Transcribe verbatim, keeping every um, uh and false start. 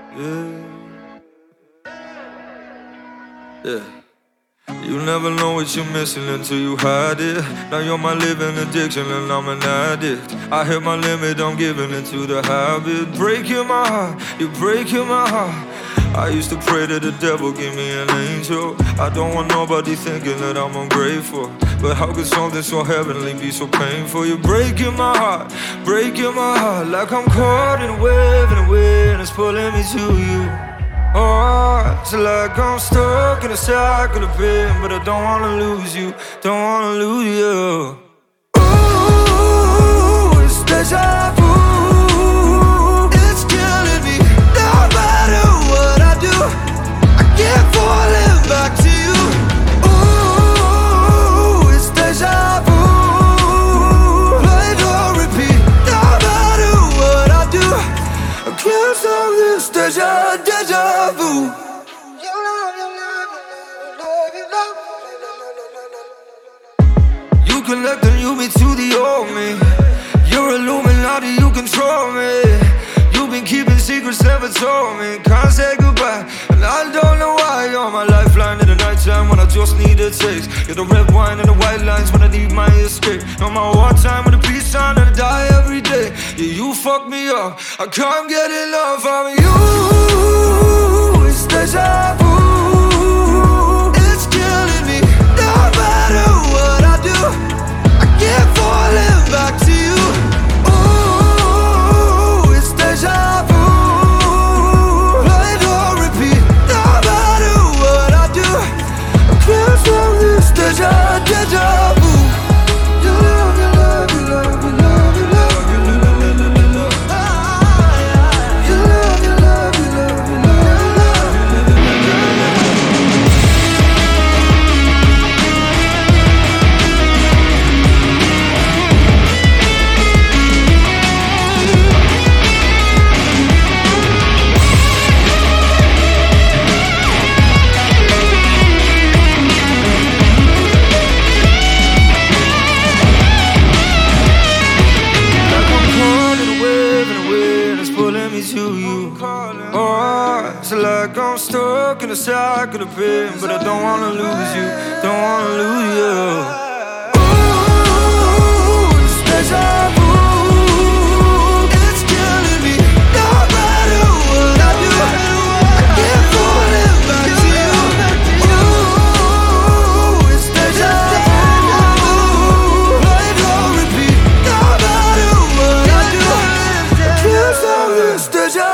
Yeah. Yeah. You never know what you're missing until you hide it. Now you're my living addiction and I'm an addict. I hit my limit, I'm giving into the habit. Breaking my heart, you're breaking my heart. I used to pray to the devil, give me an angel. I don't want nobody thinking that I'm ungrateful. But how could something so heavenly be so painful? You're breaking my heart, breaking my heart. Like I'm caught in a wave and the wind is pulling me to you. Oh, it's like I'm stuck in a cycle of pain, but I don't wanna lose you, don't wanna lose you. Ooh, it's deja vu. It's killing me, no matter what I do. I keep falling back to you. Ooh, it's deja vu. Play on repeat, no matter what I do. I can't stop this deja, deja vu. You collect and you be to the old me. You're Illuminati, you control me. You've been keeping secrets, never told me. Can't say goodbye, and I don't know why. You're my lifeline in the nighttime when I just need a taste. You're the red wine and the white lines when I need my escape. You're my wartime with a peace sign and I die every day. Yeah, you fuck me up, I can't get enough of you. It's deja vu. It's killing me, no matter what I do. I keep falling back to you. Ooh, it's deja vu. Play on repeat, no matter what I do. I can't stop this deja, deja vu. Your love, your love, your love, your love, your love, your love, your love, your love. Your love, your love, your love, your love. To you. Oh, it's like I'm stuck in a cycle of pain, but I don't wanna lose you, don't wanna lose you. Ooh, it's deja vu. It's killing me, no matter what I do. I keep falling back to you. Ooh, it's deja vu. Play on repeat, no matter what I do. I can't stop this deja.